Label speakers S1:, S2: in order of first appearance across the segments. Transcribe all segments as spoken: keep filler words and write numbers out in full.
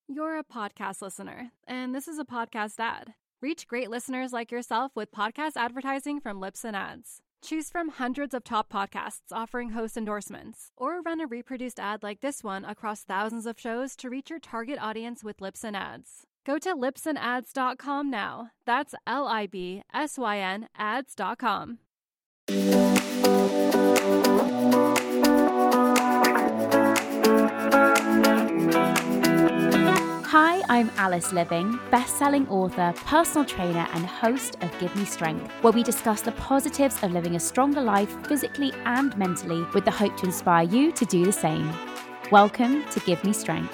S1: You're a podcast listener, and this is a podcast ad. Reach great listeners like yourself with podcast advertising from Libsyn Ads. Choose from hundreds of top podcasts offering host endorsements, or run a reproduced ad like this one across thousands of shows to reach your target audience with Libsyn Ads. Go to libsyn ads dot com now. That's L I B S Y N ads dot com.
S2: Hi, I'm Alice Living, best-selling author, personal trainer, and host of Give Me Strength, where we discuss the positives of living a stronger life physically and mentally with the hope to inspire you to do the same. Welcome to Give Me Strength.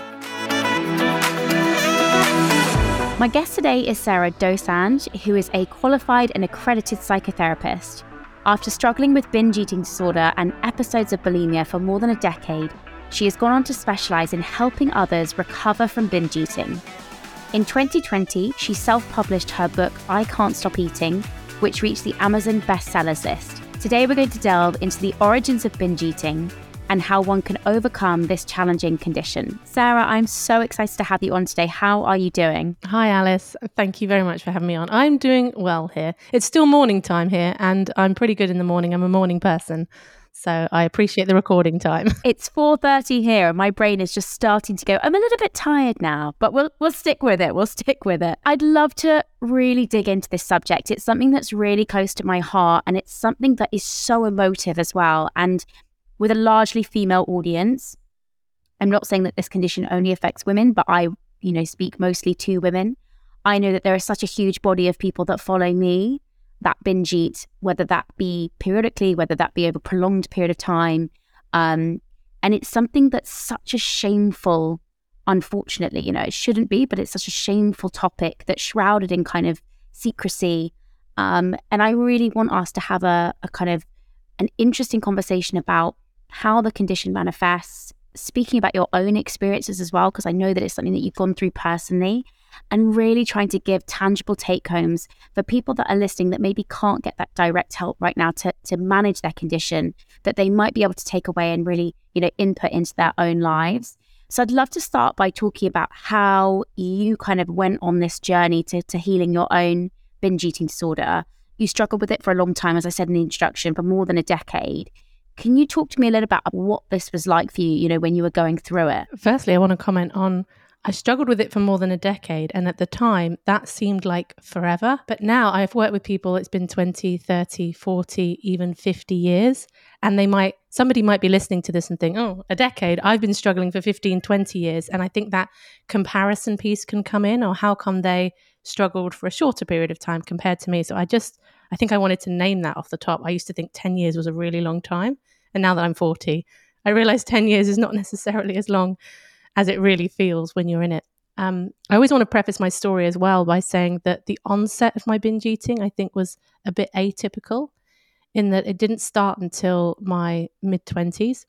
S2: My guest today is Sarah Dosanjh, who is a qualified and accredited psychotherapist. After struggling with binge eating disorder and episodes of bulimia for more than a decade, she has gone on to specialise in helping others recover from binge eating. In twenty twenty, she self-published her book, I Can't Stop Eating, which reached the Amazon bestsellers list. Today we're going to delve into the origins of binge eating and how one can overcome this challenging condition. Sarah, I'm so excited to have you on today. How are you doing?
S3: Hi, Alice. Thank you very much for having me on. I'm doing well here. It's still morning time here, and I'm pretty good in the morning. I'm a morning person. So I appreciate the recording time.
S2: It's four thirty here and my brain is just starting to go, I'm a little bit tired now, but we'll we'll stick with it. We'll stick with it. I'd love to really dig into this subject. It's something that's really close to my heart, and it's something that is so emotive as well. And with a largely female audience, I'm not saying that this condition only affects women, but I, you know, speak mostly to women. I know that there is such a huge body of people that follow me that binge eat, whether that be periodically, whether that be over a prolonged period of time. Um, and it's something that's such a shameful, unfortunately, you know, it shouldn't be, but it's such a shameful topic that's shrouded in kind of secrecy. Um, and I really want us to have a, a kind of an interesting conversation about how the condition manifests, speaking about your own experiences as well, because I know that it's something that you've gone through personally, and really trying to give tangible take-homes for people that are listening that maybe can't get that direct help right now to, to manage their condition, that they might be able to take away and really, you know, input into their own lives. So I'd love to start by talking about how you kind of went on this journey to, to healing your own binge eating disorder. You struggled with it for a long time, as I said in the introduction, for more than a decade. Can you talk to me a little about what this was like for you, you know, when you were going through it?
S3: Firstly, I want to comment on, I struggled with it for more than a decade. And at the time, that seemed like forever. But now I've worked with people, it's been twenty, thirty, forty, even fifty years. And they might, somebody might be listening to this and think, oh, a decade, I've been struggling for fifteen, twenty years. And I think that comparison piece can come in, or how come they struggled for a shorter period of time compared to me. So I just, I think I wanted to name that off the top. I used to think ten years was a really long time. And now that I'm forty, I realize ten years is not necessarily as long as it really feels when you're in it. Um, I always want to preface my story as well by saying that the onset of my binge eating, I think, was a bit atypical in that it didn't start until my mid-twenties.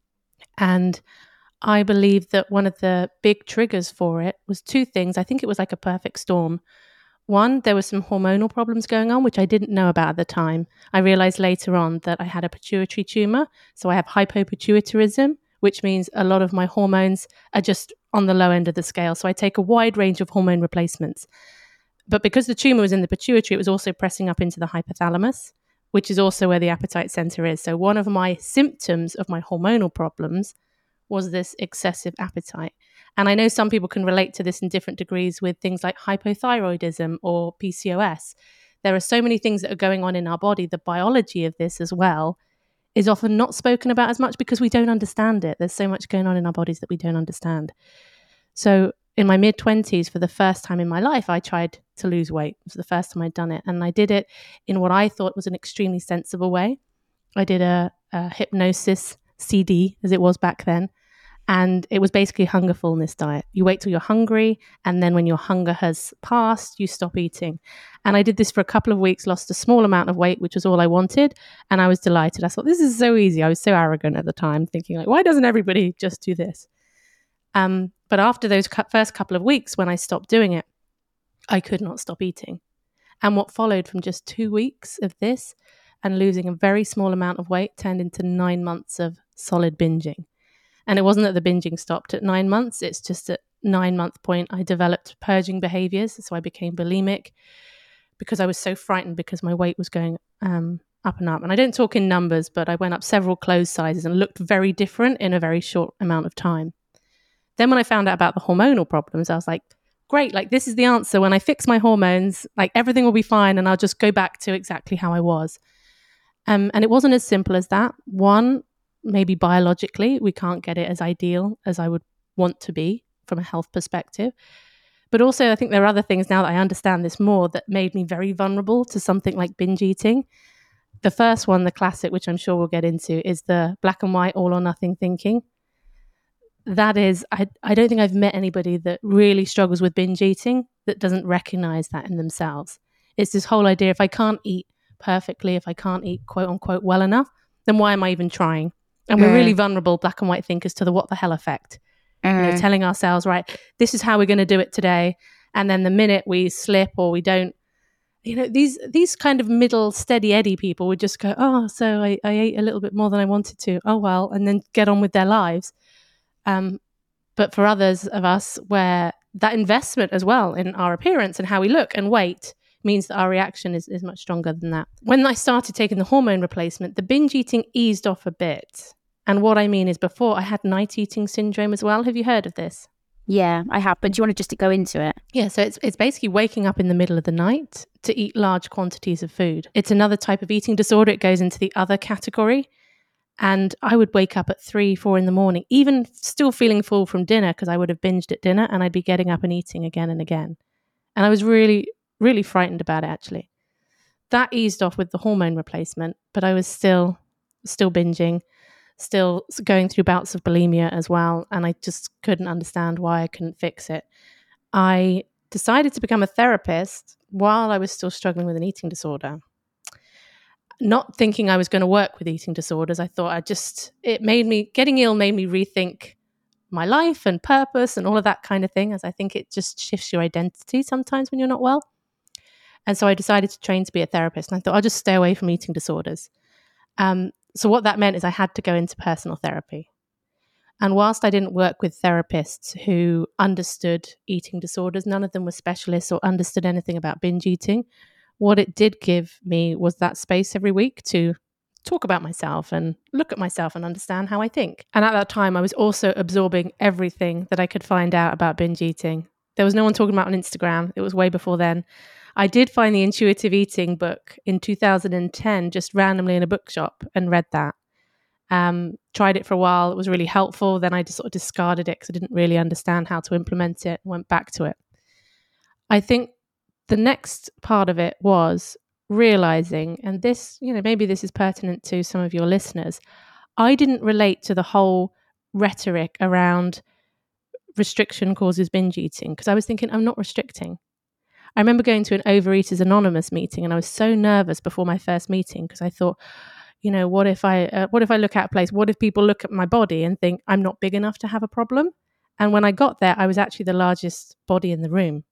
S3: And I believe that one of the big triggers for it was two things. I think it was like a perfect storm. One, there were some hormonal problems going on, which I didn't know about at the time. I realized later on that I had a pituitary tumor. So I have hypopituitarism, which means a lot of my hormones are just on the low end of the scale. So I take a wide range of hormone replacements. But because the tumor was in the pituitary, it was also pressing up into the hypothalamus, which is also where the appetite center is. So one of my symptoms of my hormonal problems was this excessive appetite. And I know some people can relate to this in different degrees with things like hypothyroidism or P C O S. There are so many things that are going on in our body. The biology of this as well is often not spoken about as much because we don't understand it. There's so much going on in our bodies that we don't understand. So in my mid-twenties, for the first time in my life, I tried to lose weight. It was the first time I'd done it. And I did it in what I thought was an extremely sensible way. I did a, a hypnosis C D, as it was back then. And it was basically a hunger fullness diet. You wait till you're hungry, and then when your hunger has passed, you stop eating. And I did this for a couple of weeks, lost a small amount of weight, which was all I wanted. And I was delighted. I thought, this is so easy. I was so arrogant at the time, thinking like, why doesn't everybody just do this? Um, but after those cu- first couple of weeks, when I stopped doing it, I could not stop eating. And what followed from just two weeks of this and losing a very small amount of weight turned into nine months of solid binging. And it wasn't that the binging stopped at nine months. It's just that nine month point, I developed purging behaviors. So I became bulimic because I was so frightened because my weight was going um, up and up. And I don't talk in numbers, but I went up several clothes sizes and looked very different in a very short amount of time. Then when I found out about the hormonal problems, I was like, great, like this is the answer. When I fix my hormones, like everything will be fine and I'll just go back to exactly how I was. Um, and it wasn't as simple as that. One, maybe biologically, we can't get it as ideal as I would want to be from a health perspective. But also, I think there are other things now that I understand this more that made me very vulnerable to something like binge eating. The first one, the classic, which I'm sure we'll get into, is the black and white all or nothing thinking. That is, I, I don't think I've met anybody that really struggles with binge eating that doesn't recognize that in themselves. It's this whole idea, if I can't eat perfectly, if I can't eat quote unquote well enough, then why am I even trying? And we're mm. really vulnerable, black and white thinkers, to the what the hell effect. Mm. You know, telling ourselves, right, this is how we're going to do it today. And then the minute we slip or we don't, you know, these these kind of middle steady Eddie people would just go, oh, so I, I ate a little bit more than I wanted to. Oh, well, and then get on with their lives. Um, but for others of us, where that investment as well in our appearance and how we look and weight means that our reaction is, is much stronger than that. When I started taking the hormone replacement, the binge eating eased off a bit. And what I mean is before I had night eating syndrome as well. Have you heard of this?
S2: Yeah, I have. But do you want to just go into it?
S3: Yeah, so it's it's basically waking up in the middle of the night to eat large quantities of food. It's another type of eating disorder. It goes into the other category. And I would wake up at three, four in the morning, even still feeling full from dinner because I would have binged at dinner, and I'd be getting up and eating again and again. And I was really, really frightened about it, actually. That eased off with the hormone replacement, but I was still, still binging, still going through bouts of bulimia as well. And I just couldn't understand why I couldn't fix it. I decided to become a therapist while I was still struggling with an eating disorder. Not thinking I was going to work with eating disorders. I thought I just, it made me, getting ill made me rethink my life and purpose and all of that kind of thing, as I think it just shifts your identity sometimes when you're not well. And so I decided to train to be a therapist. And I thought I'll just stay away from eating disorders. Um, so what that meant is I had to go into personal therapy. And whilst I didn't work with therapists who understood eating disorders, none of them were specialists or understood anything about binge eating. What it did give me was that space every week to talk about myself and look at myself and understand how I think. And at that time, I was also absorbing everything that I could find out about binge eating. There was no one talking about it on Instagram. It was way before then. I did find the Intuitive Eating book in two thousand ten, just randomly in a bookshop, and read that. Um, tried it for a while. It was really helpful. Then I just sort of discarded it because I didn't really understand how to implement it and went back to it. I think the next part of it was realizing, and this, you know, maybe this is pertinent to some of your listeners, I didn't relate to the whole rhetoric around restriction causes binge eating because I was thinking, I'm not restricting. I remember going to an Overeaters Anonymous meeting and I was so nervous before my first meeting because I thought, you know, what if I uh, what if I look at a place? What if people look at my body and think I'm not big enough to have a problem? And when I got there, I was actually the largest body in the room.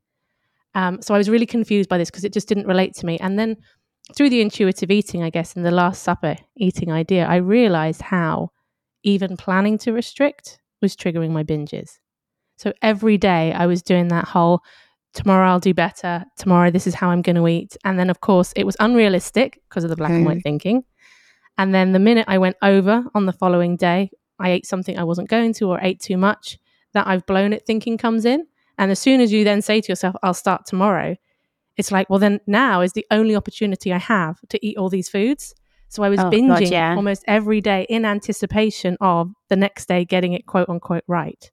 S3: Um, so I was really confused by this because it just didn't relate to me. And then through the intuitive eating, I guess, and the Last Supper eating idea, I realized how even planning to restrict was triggering my binges. So every day I was doing that whole, tomorrow I'll do better, tomorrow this is how I'm going to eat. And then, of course, it was unrealistic because of the black mm. and white thinking. And then the minute I went over on the following day, I ate something I wasn't going to or ate too much, that I've blown it thinking comes in. And as soon as you then say to yourself, I'll start tomorrow, it's like, well, then now is the only opportunity I have to eat all these foods. So I was oh, binging God, yeah. almost every day in anticipation of the next day getting it quote unquote right.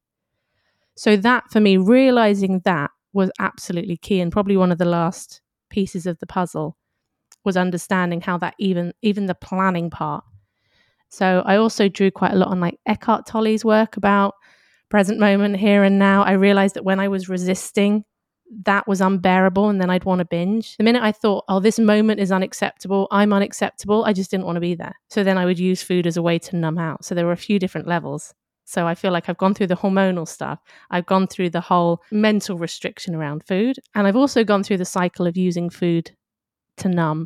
S3: So that for me, realizing that was absolutely key, and probably one of the last pieces of the puzzle was understanding how that even, even the planning part. So I also drew quite a lot on like Eckhart Tolle's work about present moment, here and now. I realized that when I was resisting, that was unbearable, and then I'd want to binge. The minute I thought, oh, this moment is unacceptable, I'm unacceptable, I just didn't want to be there. So then I would use food as a way to numb out. So there were a few different levels. So I feel like I've gone through the hormonal stuff. I've gone through the whole mental restriction around food. And I've also gone through the cycle of using food to numb.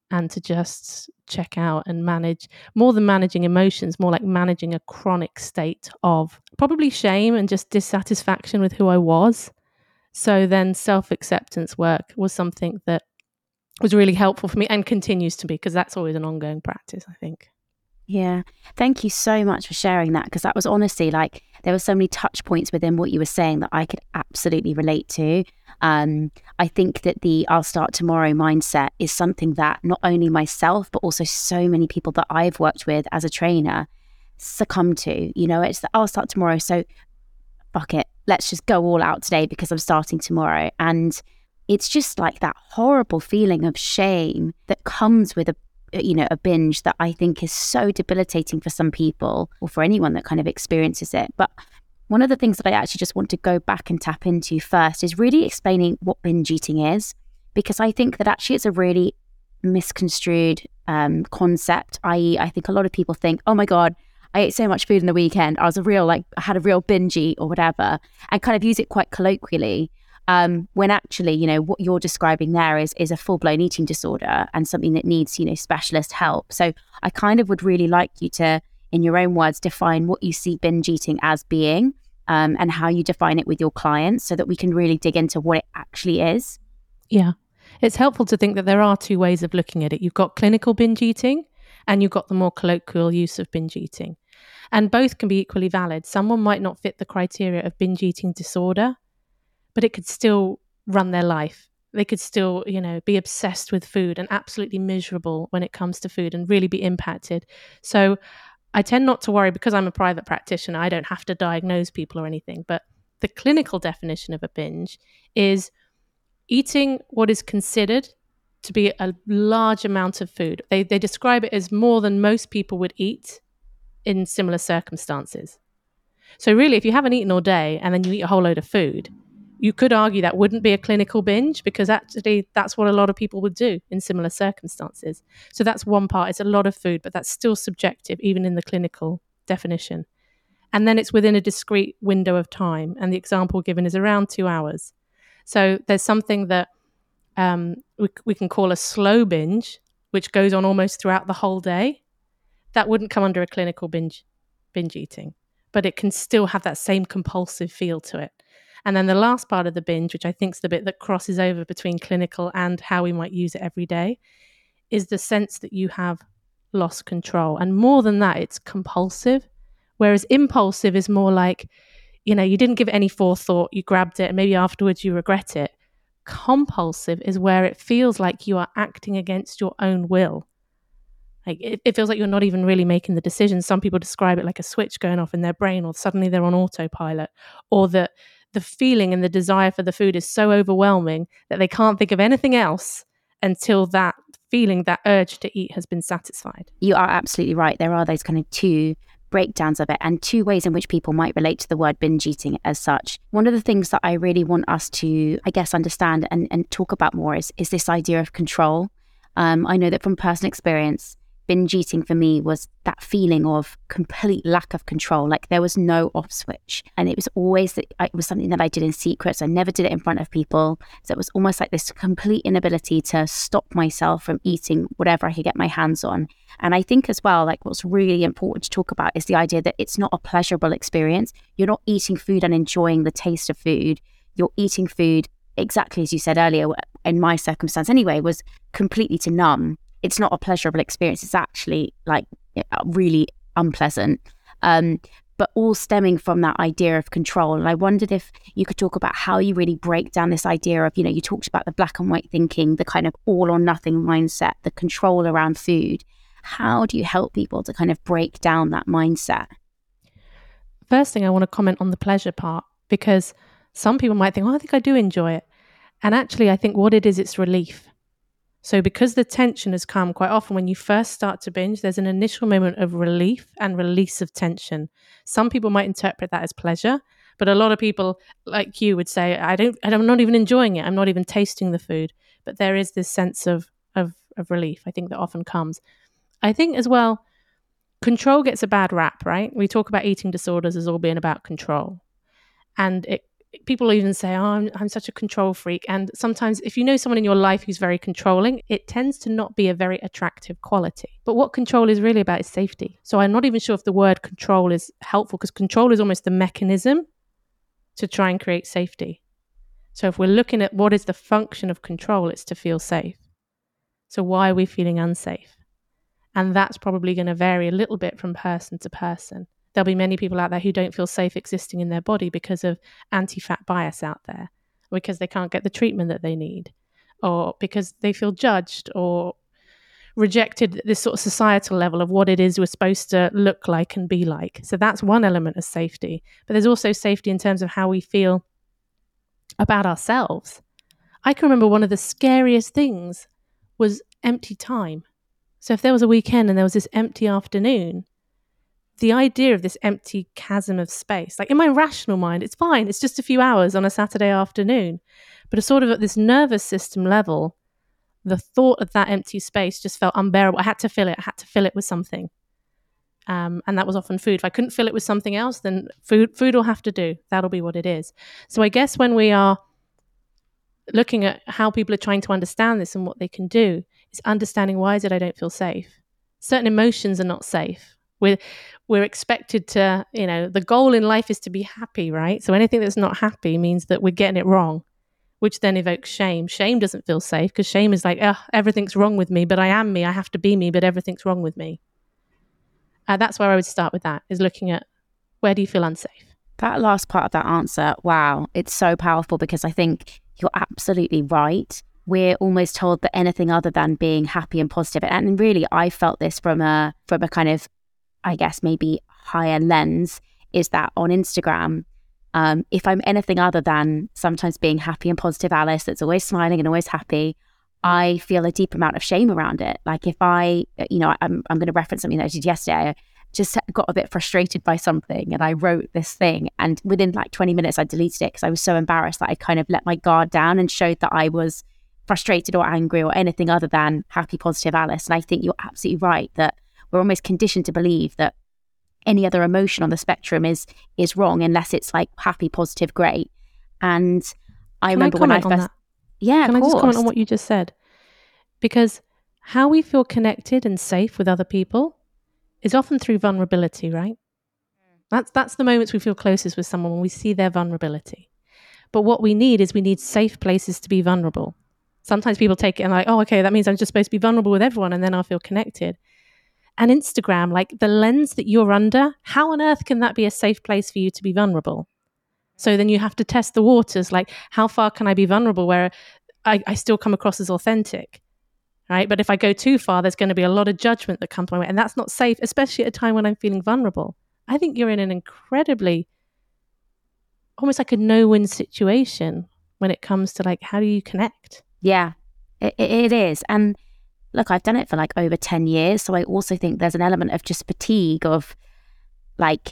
S3: and to just check out and manage, more than managing emotions, more like managing a chronic state of probably shame and just dissatisfaction with who I was. So then self-acceptance work was something that was really helpful for me and continues to be, because that's always an ongoing practice, I think.
S2: Yeah. Thank you so much for sharing that, because that was honestly like, there were so many touch points within what you were saying that I could absolutely relate to. Um, I think that the I'll start tomorrow mindset is something that not only myself, but also so many people that I've worked with as a trainer succumb to. You know, it's the I'll start tomorrow. So fuck it. Let's just go all out today because I'm starting tomorrow. And it's just like that horrible feeling of shame that comes with a you know, a binge that I think is so debilitating for some people, or for anyone that kind of experiences it. But one of the things that I actually just want to go back and tap into first is really explaining what binge eating is, because I think that actually it's a really misconstrued um, concept. that is, I think a lot of people think, oh my God, I ate so much food in the weekend. I was a real, like, I had a real binge eat or whatever, and kind of use it quite colloquially. Um, when actually, you know, what you're describing there is is a full-blown eating disorder and something that needs, you know, specialist help. So I kind of would really like you to, in your own words, define what you see binge eating as being, um, and how you define it with your clients, so that we can really dig into what it actually is.
S3: Yeah. It's helpful to think that there are two ways of looking at it. You've got clinical binge eating and you've got the more colloquial use of binge eating. And both can be equally valid. Someone might not fit the criteria of binge eating disorder, but it could still run their life. They could still, you know, be obsessed with food and absolutely miserable when it comes to food and really be impacted. So I tend not to worry, because I'm a private practitioner, I don't have to diagnose people or anything. But the clinical definition of a binge is eating what is considered to be a large amount of food. They, they describe it as more than most people would eat in similar circumstances. So really, if you haven't eaten all day and then you eat a whole load of food, you could argue that wouldn't be a clinical binge, because actually that's what a lot of people would do in similar circumstances. So that's one part. It's a lot of food, but that's still subjective, even in the clinical definition. And then it's within a discrete window of time. And the example given is around two hours. So there's something that um, we, we can call a slow binge, which goes on almost throughout the whole day. That wouldn't come under a clinical binge binge eating, but it can still have that same compulsive feel to it. And then the last part of the binge, which I think is the bit that crosses over between clinical and how we might use it every day, is the sense that you have lost control. And more than that, it's compulsive. Whereas impulsive is more like, you know, you didn't give it any forethought, you grabbed it, and maybe afterwards you regret it. Compulsive is where it feels like you are acting against your own will. Like it, it feels like you're not even really making the decision. Some people describe it like a switch going off in their brain, or suddenly they're on autopilot, or that the feeling and the desire for the food is so overwhelming that they can't think of anything else until that feeling, that urge to eat has been satisfied.
S2: You are absolutely right. There are those kind of two breakdowns of it, and two ways in which people might relate to the word binge eating as such. One of the things that I really want us to, I guess, understand and, and talk about more is, is this idea of control. Um, I know that from personal experience, binge eating for me was that feeling of complete lack of control. Like there was no off switch, and it was always that it was something that I did in secret. So I never did it in front of people. So it was almost like this complete inability to stop myself from eating whatever I could get my hands on. And I think as well, like what's really important to talk about is the idea that it's not a pleasurable experience. You're not eating food and enjoying the taste of food. You're eating food, exactly as you said earlier, in my circumstance anyway, was completely to numb. It's not a pleasurable experience. It's actually like really unpleasant, um, but all stemming from that idea of control. And I wondered if you could talk about how you really break down this idea of, you know, you talked about the black and white thinking, the kind of all or nothing mindset, the control around food. How do you help people to kind of break down that mindset?
S3: First thing, I want to comment on the pleasure part, because some people might think, oh, I think I do enjoy it. And actually, I think what it is, it's relief. So because the tension has come, quite often when you first start to binge, there's an initial moment of relief and release of tension. Some people might interpret that as pleasure, but a lot of people like you would say, I don't, I'm not even enjoying it. I'm not even tasting the food. But there is this sense of, of, of relief, I think, that often comes. I think as well, control gets a bad rap, right? We talk about eating disorders as all being about control. And it, people even say, oh, I'm, I'm such a control freak. And sometimes if you know someone in your life who's very controlling, it tends to not be a very attractive quality. But what control is really about is safety. So I'm not even sure if the word control is helpful, because control is almost the mechanism to try and create safety. So if we're looking at what is the function of control, it's to feel safe. So why are we feeling unsafe? And that's probably going to vary a little bit from person to person. There'll be many people out there who don't feel safe existing in their body because of anti-fat bias out there, because they can't get the treatment that they need, or because they feel judged or rejected at this sort of societal level of what it is we're supposed to look like and be like. So that's one element of safety. But there's also safety in terms of how we feel about ourselves. I can remember one of the scariest things was empty time. So if there was a weekend and there was this empty afternoon, the idea of this empty chasm of space, like in my rational mind, it's fine. It's just a few hours on a Saturday afternoon. But a sort of at this nervous system level, the thought of that empty space just felt unbearable. I had to fill it. I had to fill it with something. Um, and that was often food. If I couldn't fill it with something else, then food food will have to do. That'll be what it is. So I guess when we are looking at how people are trying to understand this and what they can do, is understanding, why is it I don't feel safe? Certain emotions are not safe. We're, we're expected to, you know, the goal in life is to be happy, right? So anything that's not happy means that we're getting it wrong, which then evokes shame. Shame doesn't feel safe, because shame is like, oh, everything's wrong with me, but I am me. I have to be me, but everything's wrong with me. Uh, that's where I would start with that, is looking at, where do you feel unsafe?
S2: That last part of that answer, wow, it's so powerful, because I think you're absolutely right. We're almost told that anything other than being happy and positive, and really I felt this from a from a kind of, I guess, maybe higher lens, is that on Instagram, um, if I'm anything other than sometimes being happy and positive Alice that's always smiling and always happy, I feel a deep amount of shame around it. Like if I, you know, I'm I'm going to reference something that I did yesterday. I just got a bit frustrated by something and I wrote this thing, and within like twenty minutes I deleted it because I was so embarrassed that I kind of let my guard down and showed that I was frustrated or angry or anything other than happy, positive Alice. And I think you're absolutely right that we're almost conditioned to believe that any other emotion on the spectrum is is wrong unless it's like happy, positive, great. And I
S3: Can
S2: remember
S3: I
S2: when I
S3: comment
S2: first...
S3: on that?
S2: Yeah,
S3: Can
S2: of
S3: I
S2: course.
S3: just comment on what you just said? Because how we feel connected and safe with other people is often through vulnerability, right? That's that's the moments we feel closest with someone, when we see their vulnerability. But what we need is we need safe places to be vulnerable. Sometimes people take it and like, oh, okay, that means I'm just supposed to be vulnerable with everyone and then I'll feel connected. And Instagram, like the lens that you're under, how on earth can that be a safe place for you to be vulnerable? So then you have to test the waters, like how far can I be vulnerable where I, I still come across as authentic? Right? But if I go too far, there's going to be a lot of judgment that comes my way. And that's not safe, especially at a time when I'm feeling vulnerable. I think you're in an incredibly, almost like a no-win situation when it comes to like, how do you connect?
S2: Yeah, it, it is. And look, I've done it for like over ten years. So I also think there's an element of just fatigue of like,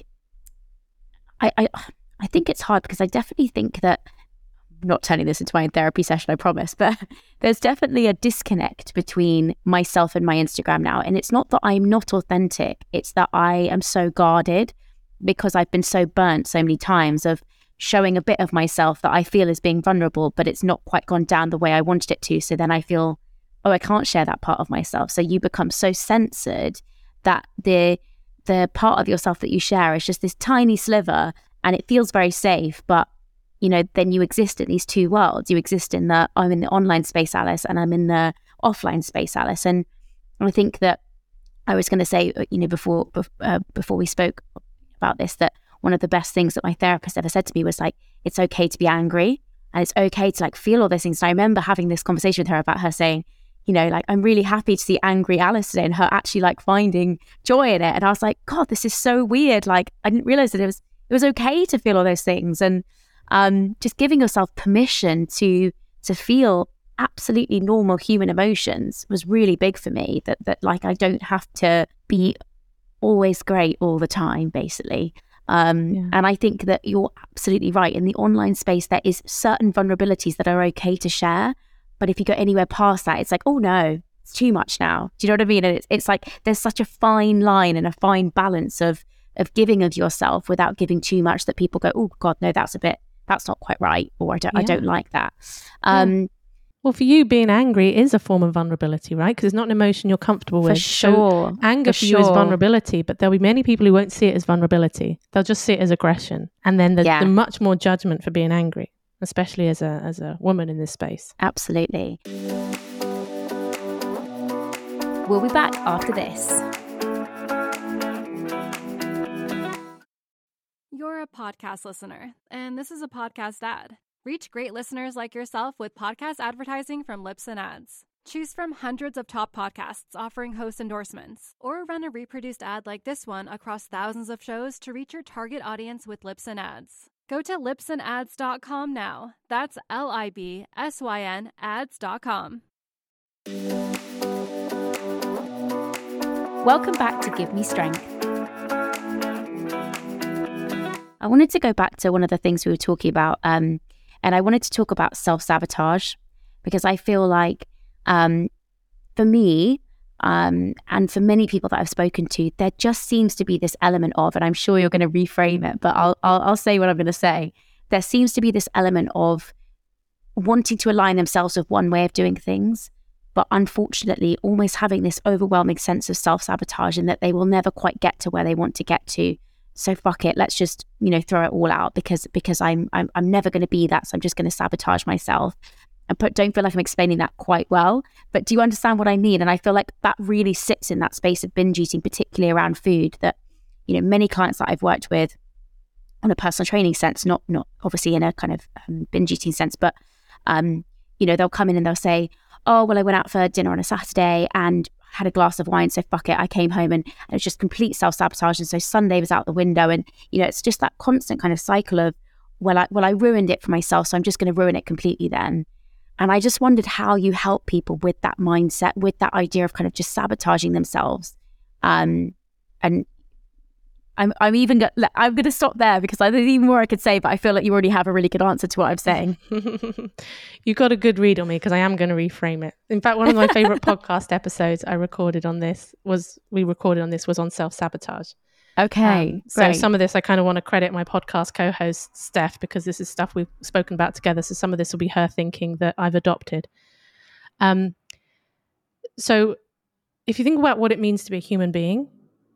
S2: I, I, I think it's hard because I definitely think that, I'm not turning this into my therapy session, I promise, but there's definitely a disconnect between myself and my Instagram now. And it's not that I'm not authentic. It's that I am so guarded because I've been so burnt so many times of showing a bit of myself that I feel is being vulnerable, but it's not quite gone down the way I wanted it to. So then I feel, oh, I can't share that part of myself. So you become so censored that the the part of yourself that you share is just this tiny sliver, and it feels very safe. But, you know, then you exist in these two worlds. You exist in the, I'm in the online space Alice and I'm in the offline space Alice. And I think that I was going to say, you know, before, uh, before we spoke about this, that one of the best things that my therapist ever said to me was like, it's okay to be angry and it's okay to like feel all those things. And I remember having this conversation with her about her saying, you know, like, I'm really happy to see angry Alice today, and her actually like finding joy in it. And I was like, God, this is so weird. Like, I didn't realize that it was, it was okay to feel all those things. And um, just giving yourself permission to, to feel absolutely normal human emotions was really big for me, that, that like, I don't have to be always great all the time, basically. Um, yeah. And I think that you're absolutely right. In the online space, there is certain vulnerabilities that are okay to share. But if you go anywhere past that, it's like, oh no, it's too much now. Do you know what I mean? And it's it's like there's such a fine line and a fine balance of of giving of yourself without giving too much that people go, oh God, no, that's a bit that's not quite right, or I don't,
S3: yeah.
S2: I don't like that. Um,
S3: yeah. Well, for you, being angry is a form of vulnerability, right? Because it's not an emotion you're comfortable with.
S2: For sure.
S3: So anger for, for you sure. is vulnerability, but there'll be many people who won't see it as vulnerability. They'll just see it as aggression. And then there's, yeah. there's much more judgment for being angry, especially as a as a woman in this space.
S2: Absolutely. We'll be back after this.
S1: You're a podcast listener, and this is a podcast ad. Reach great listeners like yourself with podcast advertising from Libsyn Ads. Choose from hundreds of top podcasts offering host endorsements, or run a reproduced ad like this one across thousands of shows to reach your target audience with Libsyn Ads. Go to libsyn ads dot com now. That's L I B S Y N ads dot com.
S2: Welcome back to Give Me Strength. I wanted to go back to one of the things we were talking about, um, and I wanted to talk about self-sabotage, because I feel like um, for me um, and for many people that I've spoken to, there just seems to be this element of, and I'm sure you're going to reframe it, but I'll, I'll, I'll say what I'm going to say. There seems to be this element of wanting to align themselves with one way of doing things, but unfortunately almost having this overwhelming sense of self-sabotage and that they will never quite get to where they want to get to. So fuck it, let's just, you know, throw it all out because because I'm I'm, I'm never going to be that, so I'm just going to sabotage myself. And put, don't feel like I'm explaining that quite well, but do you understand what I mean? And I feel like that really sits in that space of binge eating, particularly around food, that, you know, many clients that I've worked with on a personal training sense, not not obviously in a kind of um, binge eating sense, but, um, you know, they'll come in and they'll say, oh, well, I went out for dinner on a Saturday and had a glass of wine, so fuck it, I came home and, and it was just complete self-sabotage, and so Sunday was out the window. And, you know, it's just that constant kind of cycle of, well, I, well, I ruined it for myself, so I'm just going to ruin it completely then. And I just wondered how you help people with that mindset, with that idea of kind of just sabotaging themselves. Um, and I'm I'm even go- I'm going to stop there because there's even more I could say, but I feel like you already have a really good answer to what I'm saying.
S3: You got a good read on me because I am going to reframe it. In fact, one of my favorite podcast episodes I recorded on this was we recorded on this was on self-sabotage.
S2: Okay,
S3: um, so
S2: great.
S3: Some of this I kind of want to credit my podcast co-host Steph, because this is stuff we've spoken about together. So some of this will be her thinking that I've adopted. Um, so if you think about what it means to be a human being,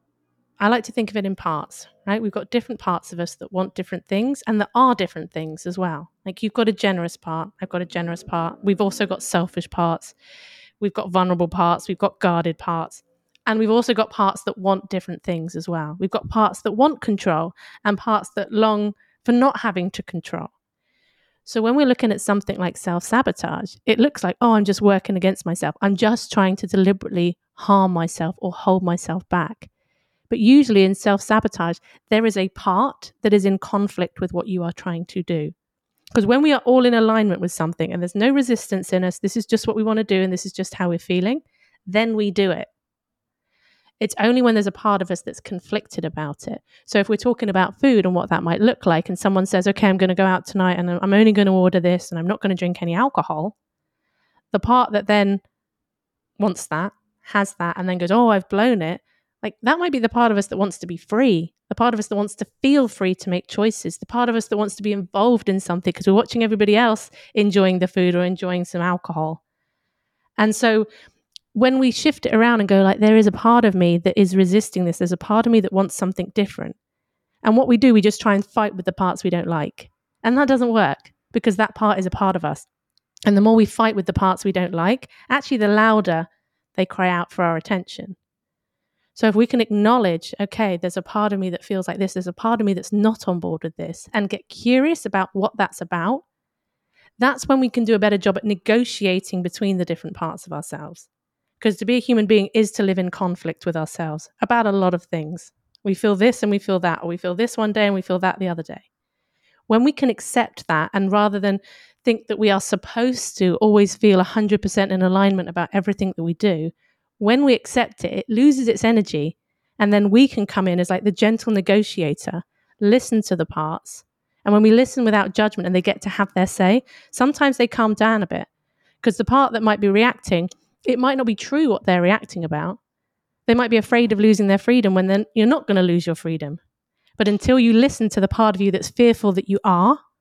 S3: I like to think of it in parts, right? We've got different parts of us that want different things, and there are different things as well. Like you've got a generous part, I've got a generous part. We've also got selfish parts. We've got vulnerable parts. We've got guarded parts. And we've also got parts that want different things as well. We've got parts that want control and parts that long for not having to control. So when we're looking at something like self-sabotage, it looks like, oh, I'm just working against myself. I'm just trying to deliberately harm myself or hold myself back. But usually in self-sabotage, there is a part that is in conflict with what you are trying to do. Because when we are all in alignment with something and there's no resistance in us, this is just what we want to do and this is just how we're feeling, then we do it. It's only when there's a part of us that's conflicted about it. So if we're talking about food and what that might look like, and someone says, okay, I'm going to go out tonight and I'm only going to order this and I'm not going to drink any alcohol, the part that then wants that, has that, and then goes, oh, I've blown it, like that might be the part of us that wants to be free, the part of us that wants to feel free to make choices, the part of us that wants to be involved in something because we're watching everybody else enjoying the food or enjoying some alcohol. And so when we shift it around and go like, there is a part of me that is resisting this, there's a part of me that wants something different. And what we do, we just try and fight with the parts we don't like. And that doesn't work because that part is a part of us. And the more we fight with the parts we don't like, actually the louder they cry out for our attention. So if we can acknowledge, okay, there's a part of me that feels like this, there's a part of me that's not on board with this, and get curious about what that's about, that's when we can do a better job at negotiating between the different parts of ourselves. Because to be a human being is to live in conflict with ourselves about a lot of things. We feel this and we feel that, or we feel this one day and we feel that the other day. When we can accept that, and rather than think that we are supposed to always feel one hundred percent in alignment about everything that we do, when we accept it, it loses its energy. And then we can come in as like the gentle negotiator, listen to the parts. And when we listen without judgment and they get to have their say, sometimes they calm down a bit. Because the part that might be reacting, it might not be true what they're reacting about. They might be afraid of losing their freedom when then you're not going to lose your freedom. But until you listen to the part of you that's fearful that you are,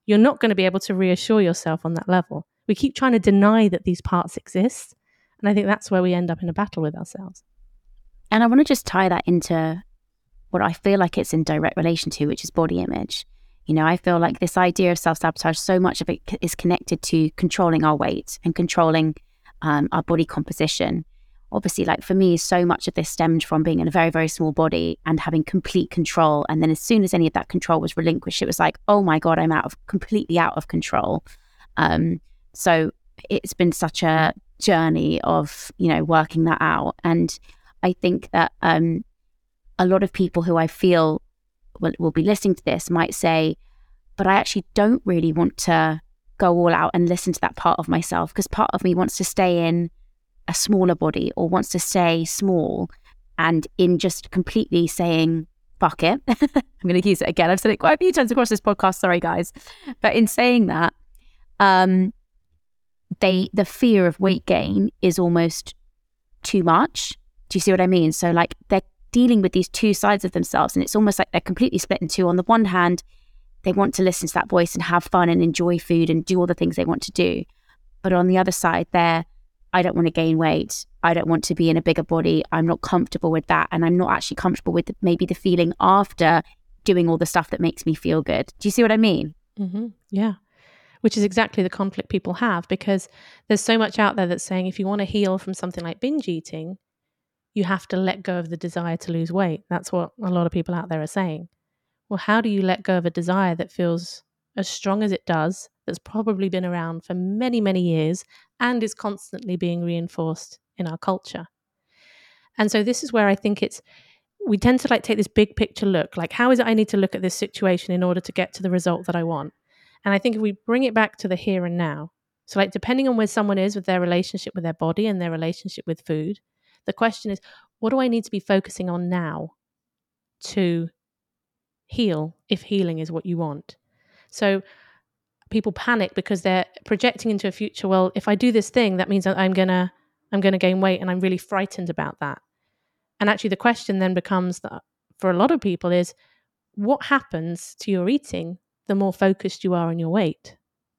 S3: you're not going to be able to reassure yourself on that level. We keep trying to deny that these parts exist. And I think that's where we end up in a battle with ourselves.
S2: And I want to just tie that into what I feel like it's in direct relation to, which is body image. You know, I feel like this idea of self-sabotage, so much of it is connected to controlling our weight and controlling um, our body composition. Obviously, like for me, so much of this stemmed from being in a very, very small body and having complete control. And then as soon as any of that control was relinquished, it was like, oh my God, I'm out of completely out of control. Um, so it's been such a journey of, you know, working that out. And I think that um, a lot of people who I feel will, will be listening to this might say, but I actually don't really want to go all out and listen to that part of myself, because part of me wants to stay in a smaller body or wants to stay small, and in just completely saying, fuck it. I'm going to use it again. I've said it quite a few times across this podcast. Sorry, guys. But in saying that, um, they the fear of weight gain is almost too much. Do you see what I mean? So like they're dealing with these two sides of themselves, and it's almost like they're completely split in two. On the one hand, they want to listen to that voice and have fun and enjoy food and do all the things they want to do. But on the other side, they're, I don't want to gain weight. I don't want to be in a bigger body. I'm not comfortable with that. And I'm not actually comfortable with maybe the feeling after doing all the stuff that makes me feel good. Do you see what I mean?
S3: Mm-hmm. Yeah. Which is exactly the conflict people have, because there's so much out there that's saying if you want to heal from something like binge eating, you have to let go of the desire to lose weight. That's what a lot of people out there are saying. Well, how do you let go of a desire that feels as strong as it does, that's probably been around for many, many years and is constantly being reinforced in our culture? And so this is where I think it's, we tend to like take this big picture look, like how is it I need to look at this situation in order to get to the result that I want? And I think if we bring it back to the here and now, so like depending on where someone is with their relationship with their body and their relationship with food, the question is, what do I need to be focusing on now to heal, if healing is what you want? So people panic because they're projecting into a future, well, if I do this thing, that means that I'm gonna I'm gonna gain weight, and I'm really frightened about that. And actually the question then becomes that for a lot of people is, what happens to your eating the more focused you are on your weight?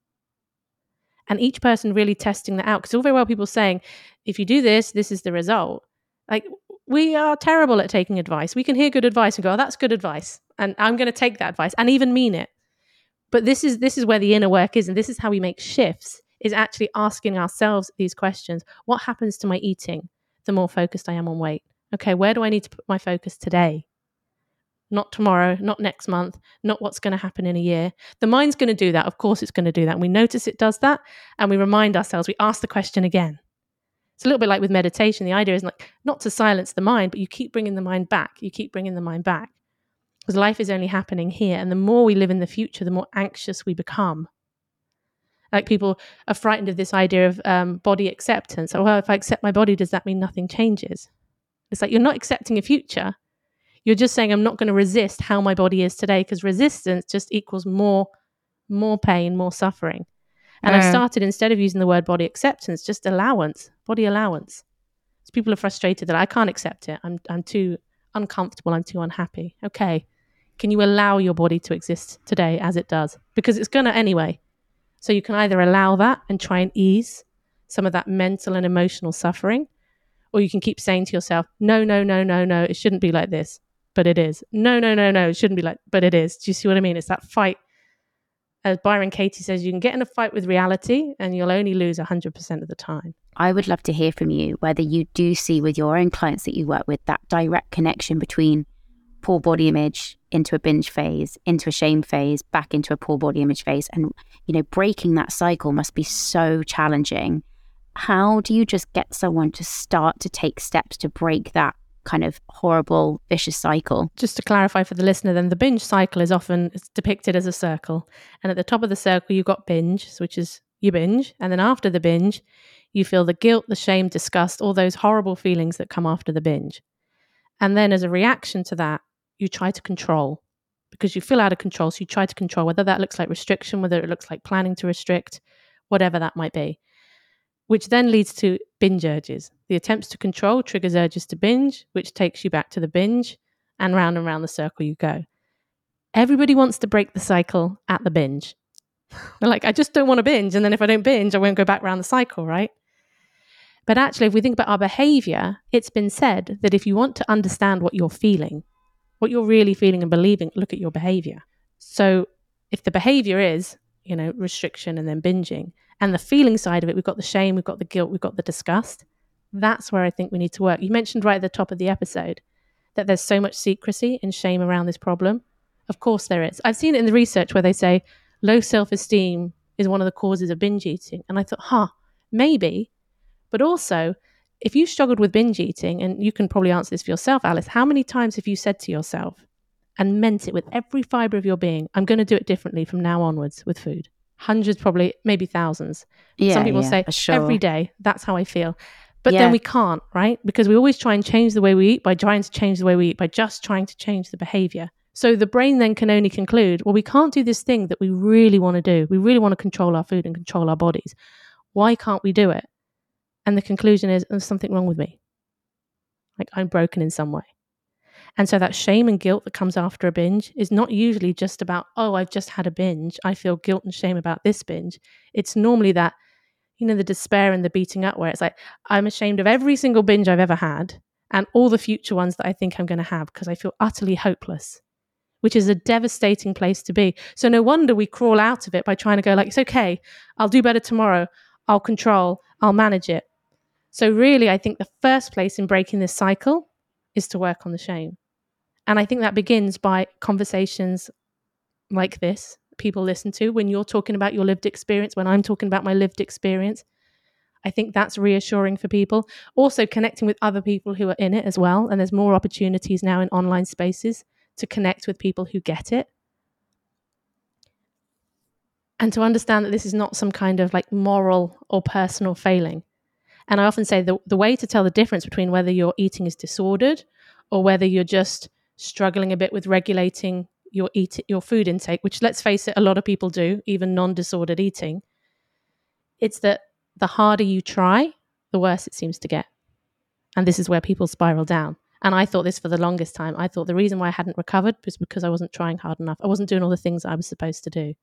S3: And each person really testing that out, because all very well people saying, if you do this, this is the result. Like, we are terrible at taking advice. We can hear good advice and go, oh, that's good advice, and I'm going to take that advice and even mean it. But this is this is where the inner work is, and this is how we make shifts, is actually asking ourselves these questions. What happens to my eating the more focused I am on weight? Okay, where do I need to put my focus today? Not tomorrow, not next month, not what's going to happen in a year. The mind's going to do that. Of course it's going to do that. And we notice it does that, and we remind ourselves, we ask the question again. It's a little bit like with meditation. The idea is like not to silence the mind, but you keep bringing the mind back. You keep bringing the mind back. Because life is only happening here. And the more we live in the future, the more anxious we become. Like people are frightened of this idea of um, body acceptance. Oh, well, if I accept my body, does that mean nothing changes? It's like you're not accepting a future. You're just saying, I'm not going to resist how my body is today, because resistance just equals more, more pain, more suffering. And mm. I started, instead of using the word body acceptance, just allowance, body allowance. So people are frustrated that I can't accept it. I'm I'm too uncomfortable. I'm too unhappy. Okay. Can you allow your body to exist today as it does? Because it's going to anyway. So you can either allow that and try and ease some of that mental and emotional suffering, or you can keep saying to yourself, no, no, no, no, no, it shouldn't be like this, but it is. No, no, no, no, it shouldn't be like, but it is. Do you see what I mean? It's that fight. As Byron Katie says, you can get in a fight with reality and you'll only lose one hundred percent of the time.
S2: I would love to hear from you whether you do see with your own clients that you work with that direct connection between poor body image into a binge phase, into a shame phase, back into a poor body image phase. And, you know, breaking that cycle must be so challenging. How do you just get someone to start to take steps to break that kind of horrible, vicious cycle?
S3: Just to clarify for the listener, then the binge cycle is often it's depicted as a circle. And at the top of the circle, you've got binge, which is you binge. And then after the binge, you feel the guilt, the shame, disgust, all those horrible feelings that come after the binge. And then as a reaction to that, you try to control, because you feel out of control. So you try to control, whether that looks like restriction, whether it looks like planning to restrict, whatever that might be, which then leads to binge urges. The attempts to control triggers urges to binge, which takes you back to the binge, and round and round the circle you go. Everybody wants to break the cycle at the binge. They're like, I just don't want to binge. And then if I don't binge, I won't go back around the cycle, right? But actually, if we think about our behavior, it's been said that if you want to understand what you're feeling, what you're really feeling and believing, look at your behavior. So if the behavior is, you know, restriction and then binging, and the feeling side of it, we've got the shame, we've got the guilt, we've got the disgust, that's where I think we need to work. You mentioned right at the top of the episode that there's so much secrecy and shame around this problem. Of course there is. I've seen it in the research where they say low self-esteem is one of the causes of binge eating. And I thought, huh, maybe. But also, if you struggled with binge eating, and you can probably answer this for yourself, Alice, how many times have you said to yourself and meant it with every fibre of your being, I'm going to do it differently from now onwards with food? Hundreds, probably, maybe thousands.
S2: Yeah,
S3: Some people
S2: yeah,
S3: say,
S2: for sure.
S3: every day, that's how I feel. But
S2: Yeah.
S3: then we can't, right? Because we always try and change the way we eat by trying to change the way we eat, by just trying to change the behaviour. So the brain then can only conclude, well, we can't do this thing that we really want to do. We really want to control our food and control our bodies. Why can't we do it? And the conclusion is, there's something wrong with me. Like, I'm broken in some way. And so that shame and guilt that comes after a binge is not usually just about, oh, I've just had a binge, I feel guilt and shame about this binge. It's normally that, you know, the despair and the beating up where it's like, I'm ashamed of every single binge I've ever had and all the future ones that I think I'm going to have because I feel utterly hopeless, which is a devastating place to be. So no wonder we crawl out of it by trying to go like, it's okay, I'll do better tomorrow, I'll control, I'll manage it. So really, I think the first place in breaking this cycle is to work on the shame. And I think that begins by conversations like this, people listen to, when you're talking about your lived experience, when I'm talking about my lived experience. I think that's reassuring for people. Also connecting with other people who are in it as well. And there's more opportunities now in online spaces to connect with people who get it. And to understand that this is not some kind of like moral or personal failing. And I often say the, the way to tell the difference between whether your eating is disordered or whether you're just struggling a bit with regulating your eat your food intake, which, let's face it, a lot of people do, even non-disordered eating, it's that the harder you try, the worse it seems to get. And this is where people spiral down. And I thought this for the longest time. I thought the reason why I hadn't recovered was because I wasn't trying hard enough. I wasn't doing all the things I was supposed to do.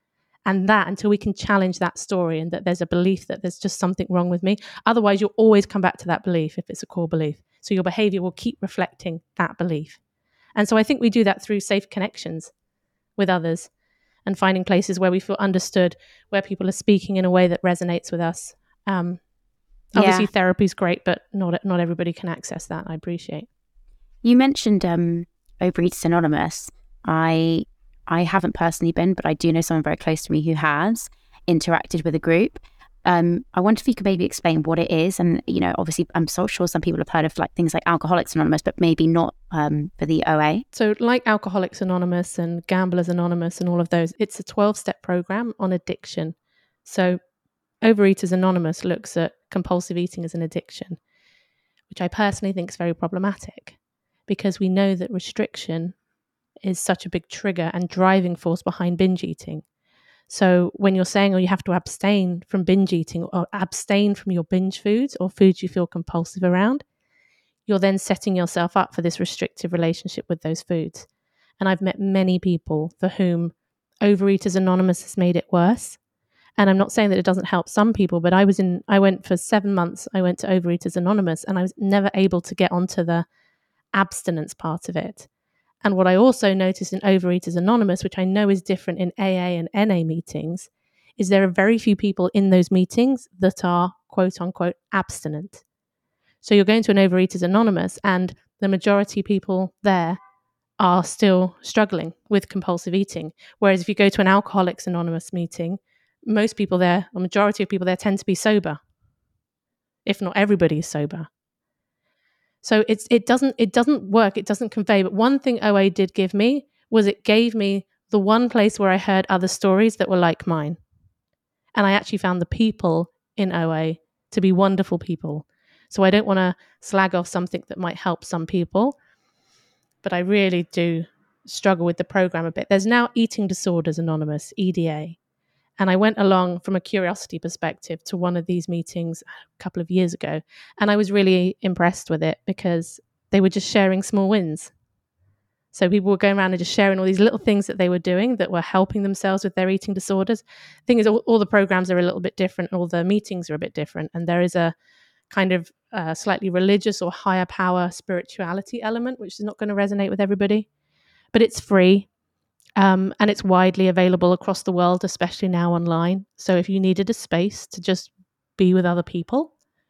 S3: And that, until we can challenge that story and that there's a belief that there's just something wrong with me, otherwise you'll always come back to that belief if it's a core belief. So your behavior will keep reflecting that belief. And so I think we do that through safe connections with others and finding places where we feel understood, where people are speaking in a way that resonates with us. Um, obviously, yeah. Therapy is great, but not not everybody can access that. I appreciate.
S2: You mentioned um, Overeaters Anonymous. I I haven't personally been, but I do know someone very close to me who has interacted with a group. Um, I wonder if you could maybe explain what it is. And, you know, obviously I'm so sure some people have heard of like things like Alcoholics Anonymous, but maybe not um, for the O A.
S3: So like Alcoholics Anonymous and Gamblers Anonymous and all of those, it's a twelve-step program on addiction. So Overeaters Anonymous looks at compulsive eating as an addiction, which I personally think is very problematic because we know that restriction is such a big trigger and driving force behind binge eating. So when you're saying, oh, you have to abstain from binge eating or abstain from your binge foods or foods you feel compulsive around, you're then setting yourself up for this restrictive relationship with those foods. And I've met many people for whom Overeaters Anonymous has made it worse. And I'm not saying that it doesn't help some people, but I was in, I went for seven months, I went to Overeaters Anonymous and I was never able to get onto the abstinence part of it. And what I also noticed in Overeaters Anonymous, which I know is different in A A and N A meetings, is there are very few people in those meetings that are quote unquote abstinent. So you're going to an Overeaters Anonymous and the majority of people there are still struggling with compulsive eating. Whereas if you go to an Alcoholics Anonymous meeting, most people there, a majority of people there tend to be sober, if not everybody is sober. So it's it doesn't it doesn't work, it doesn't convey. But one thing O A did give me was it gave me the one place where I heard other stories that were like mine. And I actually found the people in O A to be wonderful people. So I don't want to slag off something that might help some people, but I really do struggle with the program a bit. There's now Eating Disorders Anonymous, E D A. And I went along from a curiosity perspective to one of these meetings a couple of years ago. And I was really impressed with it because they were just sharing small wins. So people were going around and just sharing all these little things that they were doing that were helping themselves with their eating disorders. The thing is, all, all the programs are a little bit different. All the meetings are a bit different. And there is a kind of uh, slightly religious or higher power spirituality element, which is not going to resonate with everybody. But it's free. Um, and it's widely available across the world, especially now online. So if you needed a space to just be with other people,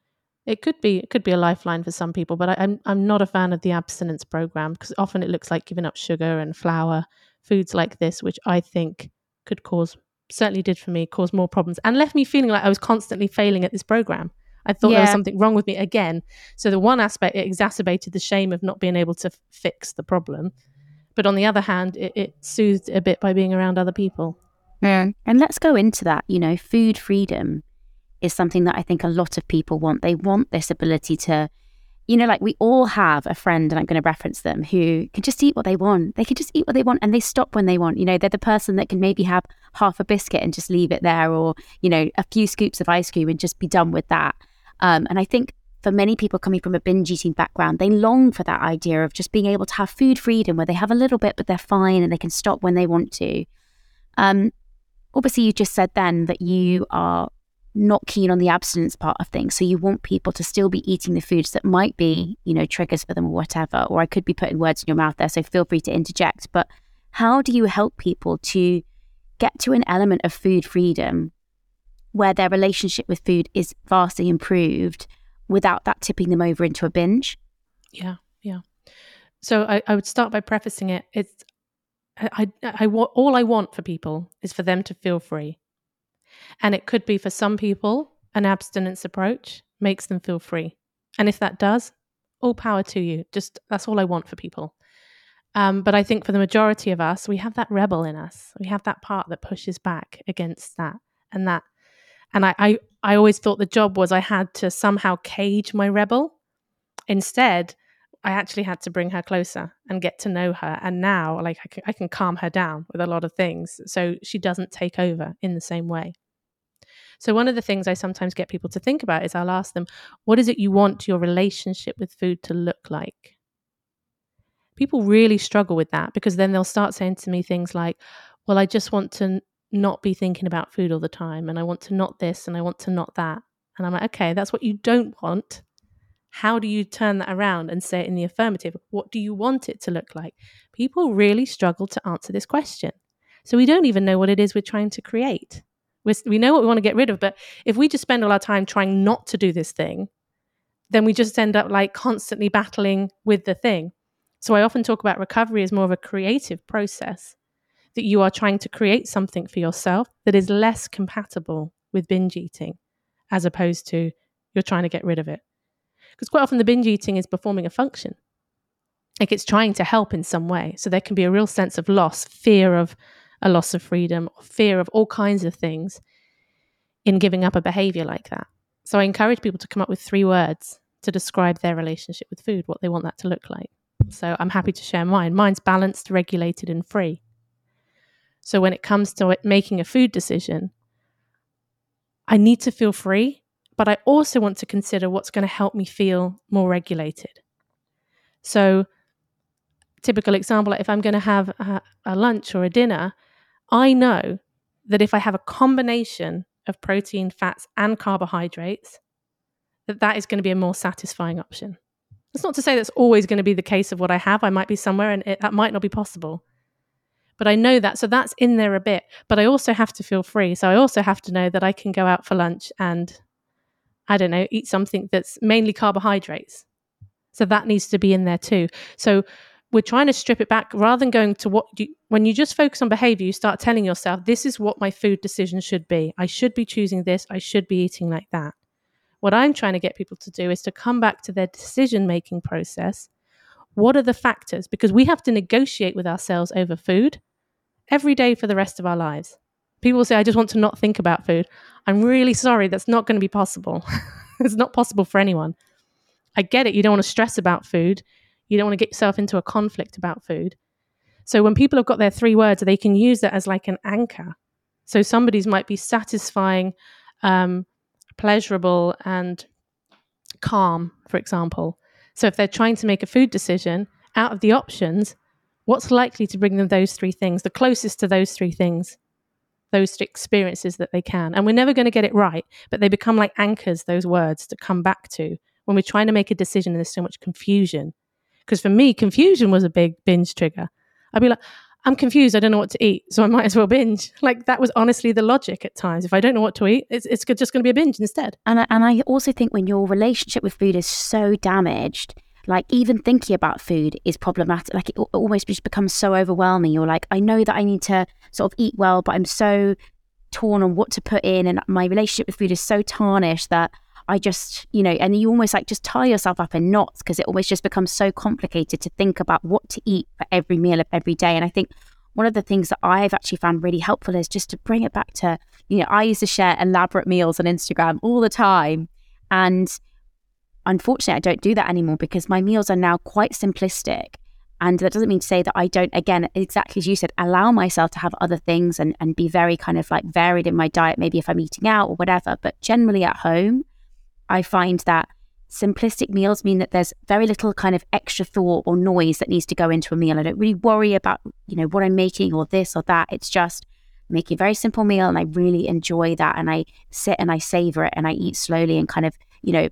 S3: it could be it could be a lifeline for some people. But I, I'm I'm not a fan of the abstinence program, because often it looks like giving up sugar and flour, foods like this, which I think could cause, certainly did for me, cause more problems and left me feeling like I was constantly failing at this program. I thought
S2: Yeah.
S3: there was something wrong with me again. So the one aspect, it exacerbated the shame of not being able to f- fix the problem. But on the other hand, it, it soothed a bit by being around other people.
S2: Yeah. And let's go into that. You know, food freedom is something that I think a lot of people want. They want this ability to, you know, like we all have a friend, and I'm going to reference them, who can just eat what they want. They can just eat what they want and they stop when they want. You know, they're the person that can maybe have half a biscuit and just leave it there, or, you know, a few scoops of ice cream and just be done with that. Um, and I think for many people coming from a binge eating background, they long for that idea of just being able to have food freedom where they have a little bit, but they're fine and they can stop when they want to. Um, obviously, you just said then that you are not keen on the abstinence part of things. So you want people to still be eating the foods that might be, you know, triggers for them or whatever. Or I could be putting words in your mouth there, so feel free to interject. But how do you help people to get to an element of food freedom where their relationship with food is vastly improved without that tipping them over into a binge?
S3: Yeah, yeah. So I, I would start by prefacing it. It's I, I, I want all I want for people is for them to feel free, and it could be for some people an abstinence approach makes them feel free, and if that does, all power to you. Just that's all I want for people. Um, but I think for the majority of us, we have that rebel in us. We have that part that pushes back against that, and that. And I, I, I always thought the job was I had to somehow cage my rebel. Instead, I actually had to bring her closer and get to know her. And now, like, I can, I can calm her down with a lot of things so she doesn't take over in the same way. So one of the things I sometimes get people to think about is I'll ask them, what is it you want your relationship with food to look like? People really struggle with that, because then they'll start saying to me things like, well, I just want to not be thinking about food all the time, and I want to not this and I want to not that. And I'm like, okay, that's what you don't want. How do you turn that around and say it in the affirmative? What do you want it to look like? People really struggle to answer this question. So we don't even know what it is we're trying to create. We're, we know what we want to get rid of, but if we just spend all our time trying not to do this thing, then we just end up like constantly battling with the thing. So I often talk about recovery as more of a creative process, that you are trying to create something for yourself that is less compatible with binge eating, as opposed to you're trying to get rid of it. Because quite often the binge eating is performing a function. Like it's trying to help in some way. So there can be a real sense of loss, fear of a loss of freedom, or fear of all kinds of things in giving up a behavior like that. So I encourage people to come up with three words to describe their relationship with food, what they want that to look like. So I'm happy to share mine. Mine's balanced, regulated, and free. So when it comes to making a food decision, I need to feel free, but I also want to consider what's going to help me feel more regulated. So typical example, like if I'm going to have a, a lunch or a dinner, I know that if I have a combination of protein, fats, and carbohydrates, that that is going to be a more satisfying option. That's not to say that's always going to be the case of what I have. I might be somewhere and it, that might not be possible. But I know that, so that's in there a bit. But I also have to feel free. So I also have to know that I can go out for lunch and, I don't know, eat something that's mainly carbohydrates. So that needs to be in there too. So we're trying to strip it back rather than going to what you, when you just focus on behavior, you start telling yourself, this is what my food decision should be. I should be choosing this. I should be eating like that. What I'm trying to get people to do is to come back to their decision-making process. What are the factors? Because we have to negotiate with ourselves over food every day for the rest of our lives. People say, I just want to not think about food. I'm really sorry. That's not going to be possible. It's not possible for anyone. I get it. You don't want to stress about food. You don't want to get yourself into a conflict about food. So when people have got their three words, they can use that as like an anchor. So somebody's might be satisfying, um, pleasurable, and calm, for example. So if they're trying to make a food decision, out of the options, what's likely to bring them those three things, the closest to those three things, those experiences that they can. And we're never going to get it right, but they become like anchors, those words to come back to when we're trying to make a decision and there's so much confusion. Because for me, confusion was a big binge trigger. I'd be like, I'm confused, I don't know what to eat, so I might as well binge. Like, that was honestly the logic at times. If I don't know what to eat, it's, it's just going to be a binge instead.
S2: And I, and I also think when your relationship with food is so damaged, like even thinking about food is problematic. Like it almost just becomes so overwhelming. You're like, I know that I need to sort of eat well, but I'm so torn on what to put in. And my relationship with food is so tarnished that I just, you know, and you almost like just tie yourself up in knots because it always just becomes so complicated to think about what to eat for every meal of every day. And I think one of the things that I've actually found really helpful is just to bring it back to, you know, I used to share elaborate meals on Instagram all the time. And unfortunately, I don't do that anymore because my meals are now quite simplistic. And that doesn't mean to say that I don't, again, exactly as you said, allow myself to have other things and, and be very kind of like varied in my diet, maybe if I'm eating out or whatever. But generally at home, I find that simplistic meals mean that there's very little kind of extra thought or noise that needs to go into a meal. I don't really worry about, you know, what I'm making or this or that. It's just making a very simple meal and I really enjoy that. And I sit and I savor it and I eat slowly and kind of, you know,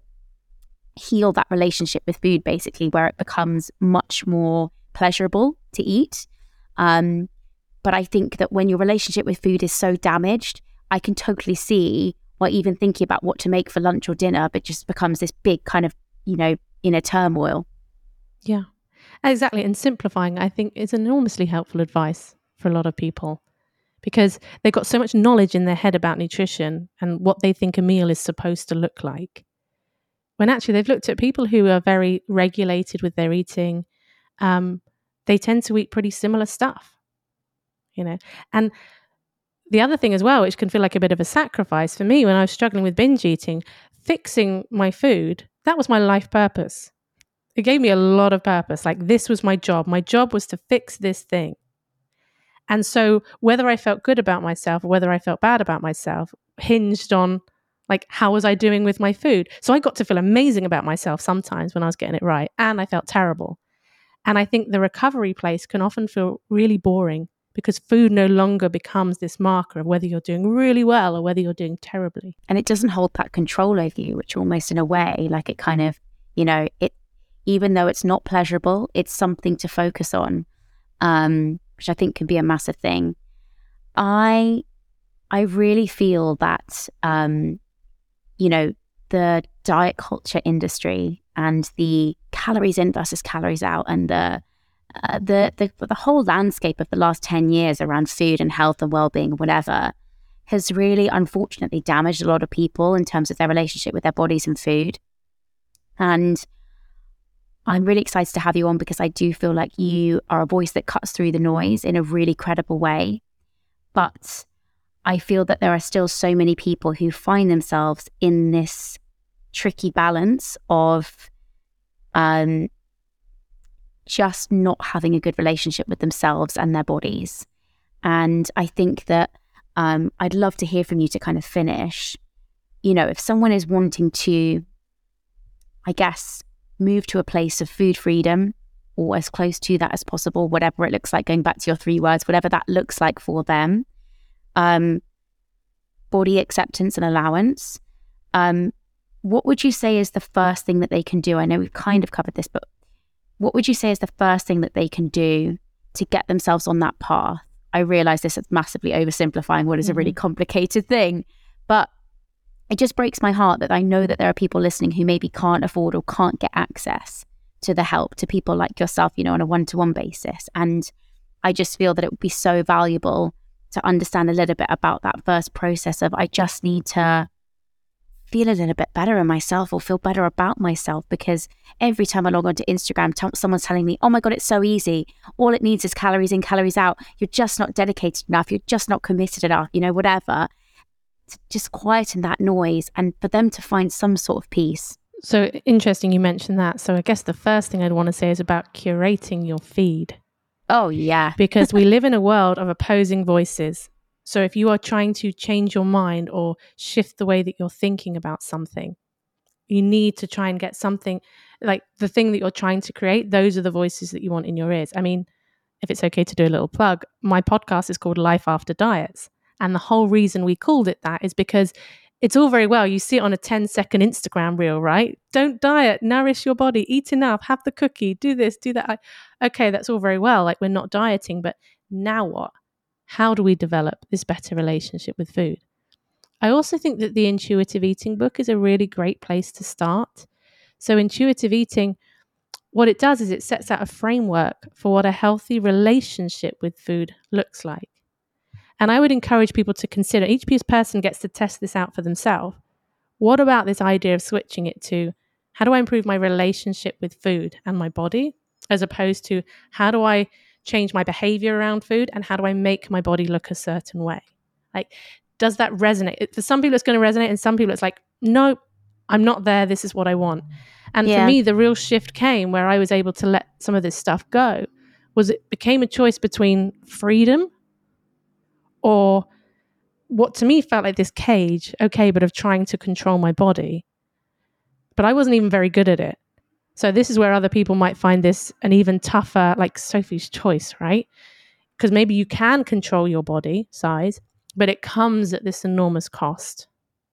S2: heal that relationship with food basically, where it becomes much more pleasurable to eat. Um, but I think that when your relationship with food is so damaged, I can totally see why even thinking about what to make for lunch or dinner, but just becomes this big kind of, you know, inner turmoil.
S3: Yeah, exactly. And simplifying, I think, is enormously helpful advice for a lot of people because they've got so much knowledge in their head about nutrition and what they think a meal is supposed to look like. When actually they've looked at people who are very regulated with their eating, um, they tend to eat pretty similar stuff, you know. And the other thing as well, which can feel like a bit of a sacrifice for me when I was struggling with binge eating, fixing my food, that was my life purpose. It gave me a lot of purpose. Like this was my job. My job was to fix this thing. And so whether I felt good about myself or whether I felt bad about myself hinged on like, how was I doing with my food? So I got to feel amazing about myself sometimes when I was getting it right. And I felt terrible. And I think the recovery place can often feel really boring because food no longer becomes this marker of whether you're doing really well or whether you're doing terribly.
S2: And it doesn't hold that control over you, which almost in a way, like it kind of, you know, it, even though it's not pleasurable, it's something to focus on, um, which I think can be a massive thing. I, I really feel that, um, you know, the diet culture industry and the calories in versus calories out and the uh, the, the the whole landscape of the last ten years around food and health and well-being, whatever, has really unfortunately damaged a lot of people in terms of their relationship with their bodies and food. And I'm really excited to have you on because I do feel like you are a voice that cuts through the noise in a really credible way. But I feel that there are still so many people who find themselves in this tricky balance of um, just not having a good relationship with themselves and their bodies. And I think that um, I'd love to hear from you to kind of finish. You know, if someone is wanting to, I guess, move to a place of food freedom or as close to that as possible, whatever it looks like, going back to your three words, whatever that looks like for them, um, body acceptance and allowance, um, what would you say is the first thing that they can do? I know we've kind of covered this, but what would you say is the first thing that they can do to get themselves on that path? I realize this is massively oversimplifying what is mm-hmm. a really complicated thing, but it just breaks my heart that I know that there are people listening who maybe can't afford or can't get access to the help, to people like yourself, you know, on a one-to-one basis. And I just feel that it would be so valuable to understand a little bit about that first process of I just need to feel a little bit better in myself or feel better about myself, because every time I log onto Instagram, t- someone's telling me, oh my God, it's so easy. All it needs is calories in, calories out. You're just not dedicated enough. You're just not committed enough, you know, whatever. To just quieten that noise and for them to find some sort of peace.
S3: So interesting you mentioned that. So I guess the first thing I'd want to say is about curating your feed.
S2: Oh, yeah.
S3: Because we live in a world of opposing voices. So if you are trying to change your mind or shift the way that you're thinking about something, you need to try and get something like the thing that you're trying to create. Those are the voices that you want in your ears. I mean, if it's okay to do a little plug, my podcast is called Life After Diets. And the whole reason we called it that is because it's all very well. You see it on a ten second Instagram reel, right? Don't diet, nourish your body, eat enough, have the cookie, do this, do that. I, okay, that's all very well. Like, we're not dieting, but now what? How do we develop this better relationship with food? I also think that the Intuitive Eating book is a really great place to start. So intuitive eating, what it does is it sets out a framework for what a healthy relationship with food looks like. And I would encourage people to consider, each person gets to test this out for themselves. What about this idea of switching it to, how do I improve my relationship with food and my body, as opposed to how do I change my behavior around food and how do I make my body look a certain way? Like, does that resonate? For some people it's going to resonate, and some people it's like, no, I'm not there. This is what I want. And yeah. for me, the real shift came where I was able to let some of this stuff go, was it became a choice between freedom or what to me felt like this cage, okay, but of trying to control my body. But I wasn't even very good at it. So this is where other people might find this an even tougher, like Sophie's choice, right? Because maybe you can control your body size, but it comes at this enormous cost.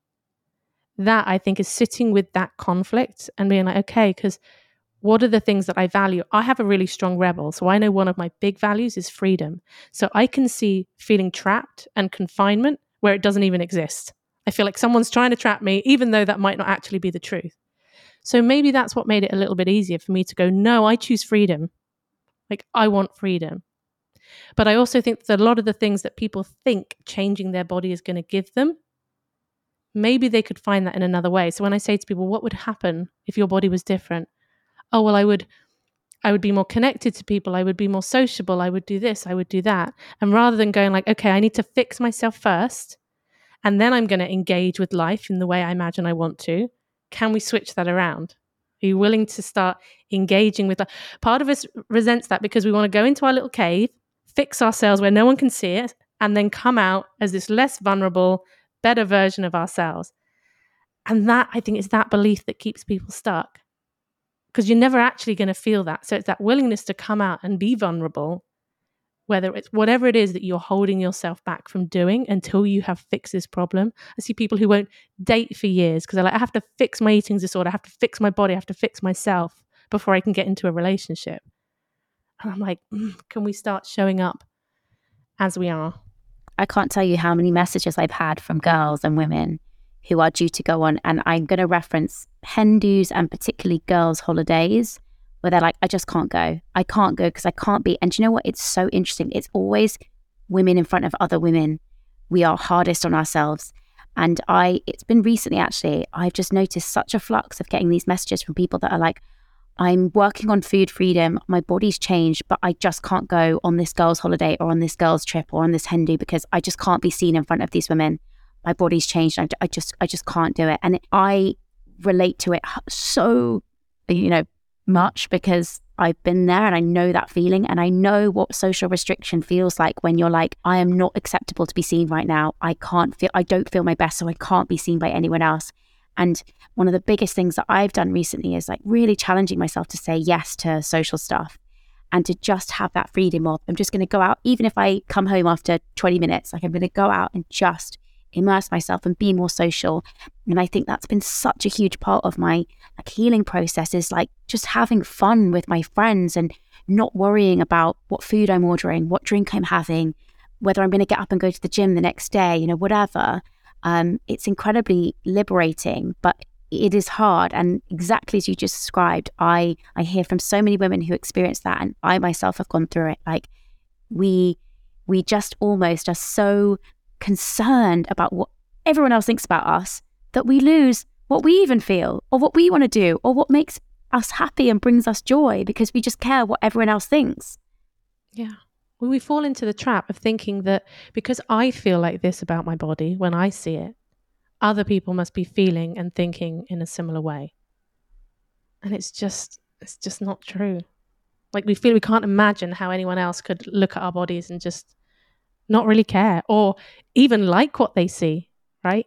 S3: That, I think, is sitting with that conflict and being like, okay, because what are the things that I value? I have a really strong rebel. So I know one of my big values is freedom. So I can see feeling trapped and confinement where it doesn't even exist. I feel like someone's trying to trap me, even though that might not actually be the truth. So maybe that's what made it a little bit easier for me to go, no, I choose freedom. Like, I want freedom. But I also think that a lot of the things that people think changing their body is going to give them, maybe they could find that in another way. So when I say to people, what would happen if your body was different? Oh, well, I would I would be more connected to people. I would be more sociable. I would do this. I would do that. And rather than going like, okay, I need to fix myself first, and then I'm going to engage with life in the way I imagine I want to, can we switch that around? Are you willing to start engaging with that? Part of us resents that because we want to go into our little cave, fix ourselves where no one can see it, and then come out as this less vulnerable, better version of ourselves. And that, I think, is that belief that keeps people stuck. Because you're never actually going to feel that. So it's that willingness to come out and be vulnerable, whether it's whatever it is that you're holding yourself back from doing until you have fixed this problem. I see people who won't date for years because they're like, I have to fix my eating disorder. I have to fix my body. I have to fix myself before I can get into a relationship. And I'm like, mm, can we start showing up as we are?
S2: I can't tell you how many messages I've had from girls and women who are due to go on, and I'm going to reference hen dos and particularly girls' holidays, where they're like, I just can't go. I can't go because I can't be. And do you know what? It's so interesting. It's always women in front of other women. We are hardest on ourselves. And I, it's been recently actually, I've just noticed such a flux of getting these messages from people that are like, I'm working on food freedom. My body's changed, but I just can't go on this girl's holiday or on this girl's trip or on this hen do because I just can't be seen in front of these women. My body's changed. I, I just, I just can't do it. And it, I relate to it so, you know, much because I've been there and I know that feeling and I know what social restriction feels like when you're like, I am not acceptable to be seen right now. I can't feel, I don't feel my best, so I can't be seen by anyone else. And one of the biggest things that I've done recently is like really challenging myself to say yes to social stuff and to just have that freedom of, I'm just going to go out, even if I come home after twenty minutes, like I'm going to go out and just immerse myself and be more social. And I think that's been such a huge part of my like healing process, is like just having fun with my friends and not worrying about what food I'm ordering, what drink I'm having, whether I'm going to get up and go to the gym the next day, you know, whatever. Um, it's incredibly liberating, but it is hard. And exactly as you just described, I, I hear from so many women who experience that, and I myself have gone through it. Like we, we just almost are so concerned about what everyone else thinks about us that we lose what we even feel or what we want to do or what makes us happy and brings us joy because we just care what everyone else thinks.
S3: Yeah. Well, we fall into the trap of thinking that because I feel like this about my body when I see it, other people must be feeling and thinking in a similar way. And it's just, it's just not true. Like we feel we can't imagine how anyone else could look at our bodies and just not really care or even like what they see, right?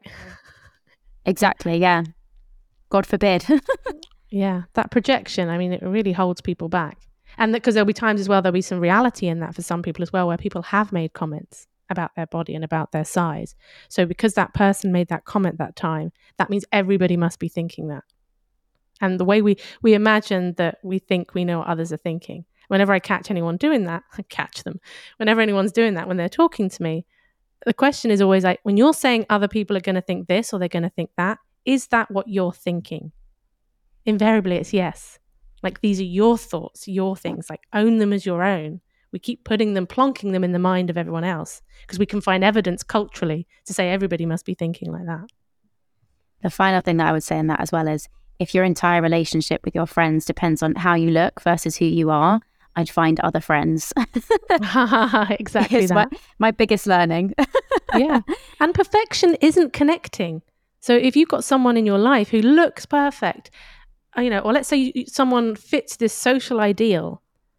S2: Exactly, yeah. God forbid.
S3: Yeah, that projection, I mean, it really holds people back. And because there'll be times as well, there'll be some reality in that for some people as well, where people have made comments about their body and about their size. So because that person made that comment that time, that means everybody must be thinking that. And the way we, we imagine that we think we know what others are thinking. Whenever I catch anyone doing that, I catch them. Whenever anyone's doing that, when they're talking to me, the question is always like, when you're saying other people are going to think this or they're going to think that, is that what you're thinking? Invariably, it's yes. Like, these are your thoughts, your things, like own them as your own. We keep putting them, plonking them in the mind of everyone else because we can find evidence culturally to say everybody must be thinking like that.
S2: The final thing that I would say in that as well is, if your entire relationship with your friends depends on how you look versus who you are, I'd find other friends.
S3: Exactly
S2: it's
S3: that.
S2: My, my biggest learning.
S3: Yeah. And perfection isn't connecting. So if you've got someone in your life who looks perfect, you know, or let's say you, someone fits this social ideal,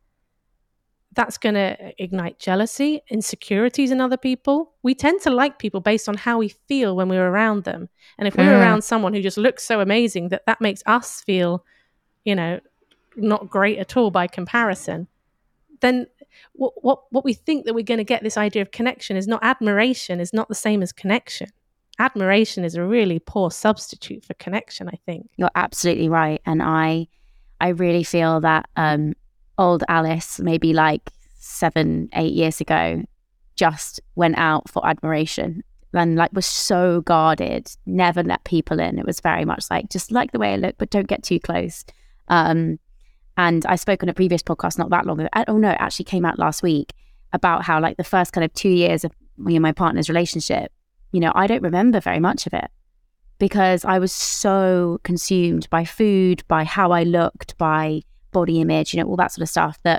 S3: that's going to ignite jealousy, insecurities in other people. We tend to like people based on how we feel when we're around them. And if we're mm. around someone who just looks so amazing that that makes us feel, you know, not great at all by comparison, then what what, what we think that we're going to get, this idea of connection, is not admiration, is not the same as connection. Admiration is a really poor substitute for connection, I think.
S2: You're absolutely right. And I I really feel that um, old Alice, maybe like seven, eight years ago, just went out for admiration and like was so guarded, never let people in. It was very much like, just like the way I look, but don't get too close. Um, and I spoke on a previous podcast not that long ago. Oh no, it actually came out last week about how like the first kind of two years of me and my partner's relationship, you know, I don't remember very much of it because I was so consumed by food, by how I looked, by body image, you know, all that sort of stuff, that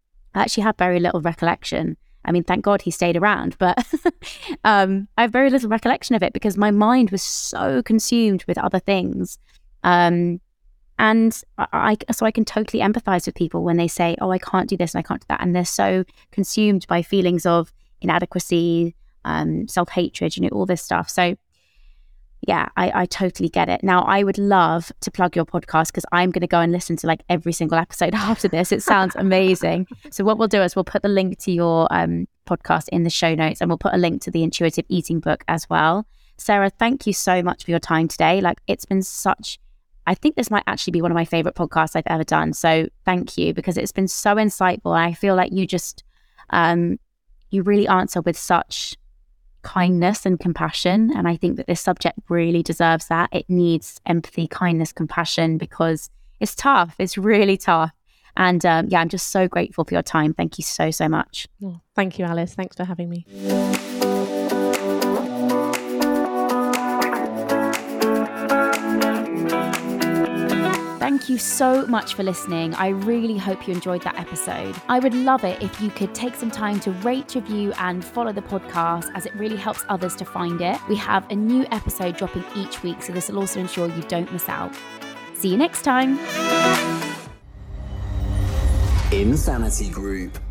S2: I actually have very little recollection. I mean, thank God he stayed around, but um, I have very little recollection of it because my mind was so consumed with other things. Um, and I, I, so I can totally empathize with people when they say, oh, I can't do this and I can't do that. And they're so consumed by feelings of inadequacy, um, self-hatred, you know, all this stuff. So yeah, I, I totally get it. Now, I would love to plug your podcast because I'm going to go and listen to like every single episode after this. It sounds amazing. So what we'll do is we'll put the link to your um, podcast in the show notes, and we'll put a link to the Intuitive Eating book as well. Sarah, thank you so much for your time today. Like, it's been such, I think this might actually be one of my favorite podcasts I've ever done. So thank you, because it's been so insightful. And I feel like you just, um, you really answer with such kindness and compassion, and I think that this subject really deserves that. It needs empathy, kindness, compassion, because it's tough. It's really tough. And um, yeah, I'm just so grateful for your time. Thank you so, so much.
S3: Oh, thank you, Alice. Thanks for having me.
S2: Thank you so much for listening. I really hope you enjoyed that episode. I would love it if you could take some time to rate, review, and follow the podcast, as it really helps others to find it. We have a new episode dropping each week, so this will also ensure you don't miss out. See you next time.
S4: Insanity Group.